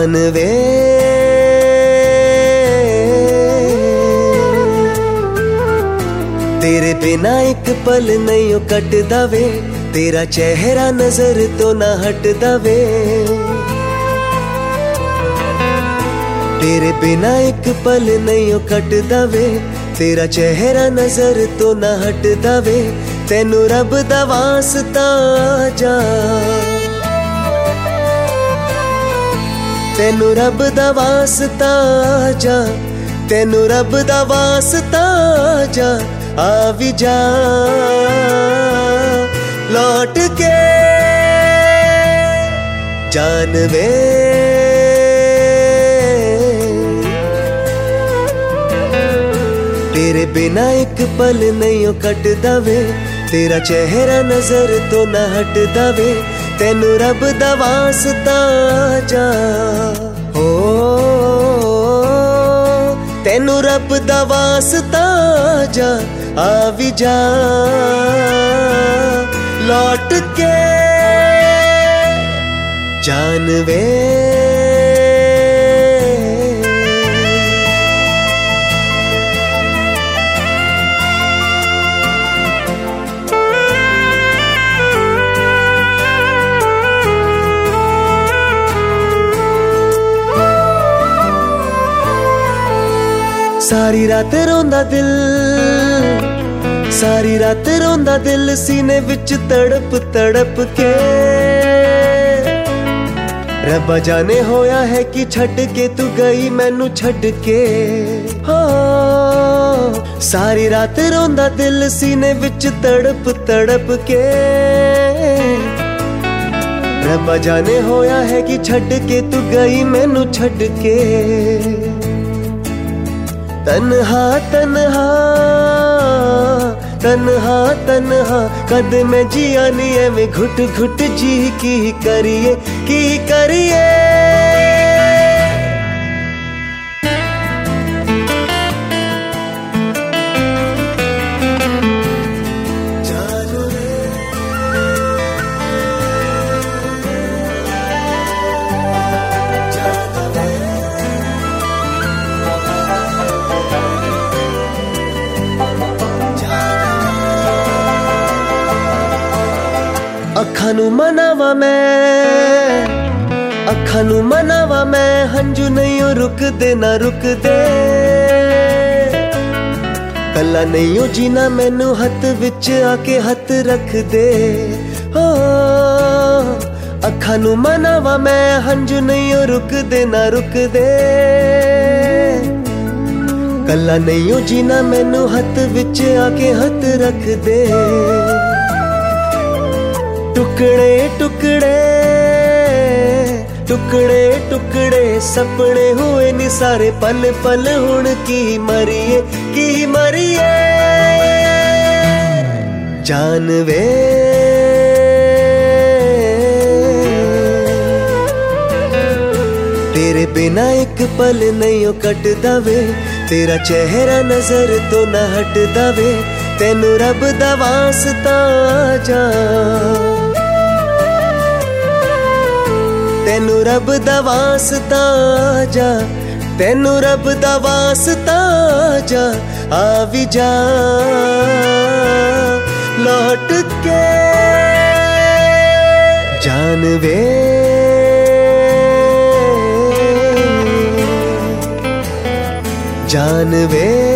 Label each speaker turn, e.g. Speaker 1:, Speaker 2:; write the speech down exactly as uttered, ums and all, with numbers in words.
Speaker 1: जान वे तेरे बिना एक पल नहीं कटदा वे, तेरा चेहरा नजर तो ना हटदा वे। तेरे बिना एक पल नहीं कटदा वे, तेरा चेहरा नजर तो ना हटदा वे। तेनू रब दा वास्ता जा, तेनू रब दा वास्ता जा, तेनू रब दा वास्ता जा। आ भी जा लौट के जान वे तेरे बिना एक पल नहीं कटदा वे, तेरा चेहरा नजर तो ना हटदा वे। तेनू रब दा वास्ता जा, ओ तेनू रब दा वास्ता जा। आ भी जा लौट के जान वे सारी रात रोंदा दिल, सारी रात रोंदा दिल सीने विच तड़प तड़प के। रब्बा जाने होया है कि छड़ के तू गई मैनू छड़ के। हाँ सारी रात रोंदा दिल सीने विच तड़प तड़प के। रब्बा जाने होया है कि छड़ के तू गई मैनू छड़ के। तन्हा तन्हा तन्हा तन्हा कद मैं जिया नी एवें घुट घुट जी की करिए की करिए। अखां नू मनावा मैं, अखां नू मनावा मैं, हंजू नहीं रुकदे ना रुकदे। कला नहीं हो जीना मैनू हथ विच आके हथ रख दे। हो अखां नू मनावा मैं, हंजू नहीं रुकदे ना रुकदे। कला नहीं हो जीना मैनू हथ विच आके हथ रख दे। टुकड़े टुकड़े टुकड़े टुकड़े सपने हुए नी सारे पल पल हुण की मरिए की मरिए। जान वे तेरे बिना एक पल नहीं कटदा वे, तेरा चेहरा नजर तो ना हटदा वे। तेनू रब दा वास्ता जा, तेनू रब दा वास्ता जा, तेनू रब दा वास्ता जा। आ भी जा लौट के जान वे जान वे।